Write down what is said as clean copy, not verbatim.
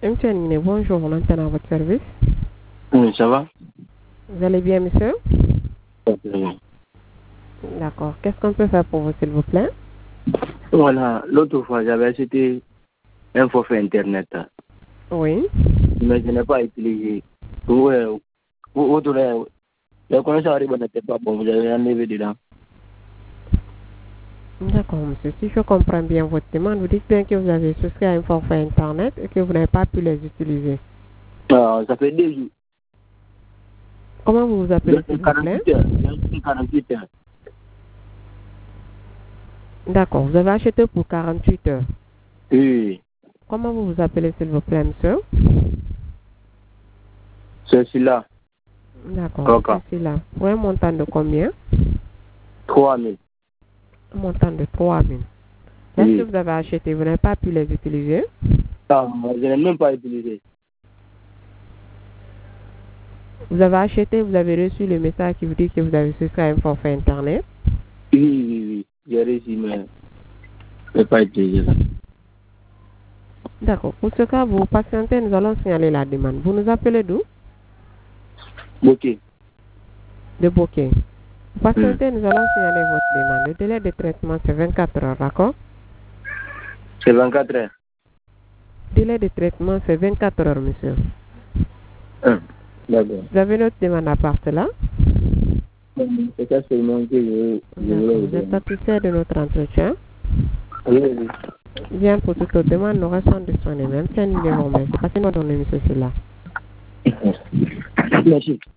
Mtianine, bonjour, on entend à votre service. Oui, ça va? Vous allez bien, monsieur? Très bien. D'accord. Qu'est-ce qu'on peut faire pour vous, s'il vous plaît? Voilà, l'autre fois, j'avais acheté un forfait Internet, Oui. mais je n'ai pas utilisé. La connexion arrive n'était pas bon, vous avez enlevé dedans. D'accord, monsieur. Si je comprends bien votre demande, vous dites bien que vous avez souscrit à un forfait Internet et que vous n'avez pas pu les utiliser. Ça fait 2 jours. Comment vous vous appelez, s'il vous plaît? 48 heures. 48 heures. D'accord. Vous avez acheté pour 48 heures. Oui, Comment vous vous appelez, s'il vous plaît, monsieur? c'est celui-là. D'accord. C'est là. Pour un montant de combien? 3 000. Un montant de 3 000. Est-ce que vous avez acheté, vous n'avez pas pu les utiliser? Je n'ai même pas utilisé. Vous avez acheté, vous avez reçu le message qui vous dit que vous avez souscrit à un forfait Internet? Oui. J'ai reçu, mais je n'ai pas utilisé là. D'accord. Pour ce cas, vous patientez, nous allons signaler la demande. Vous nous appelez d'où? Ok. De Bokeh. Vous patientez, nous allons signaler votre demande. Le délai de traitement, c'est 24 heures, d'accord? C'est 24 heures. Délai de traitement, c'est 24 heures, monsieur. D'accord. Vous avez notre demande à part cela? C'est ça seulement que je voulais vous Vous êtes dire. satisfait de notre entretien? Oui. Bien, pour toute autre demande, nous restons disponibles. Même si un numéro, mais passez-moi dans l'émission, c'est là. Merci.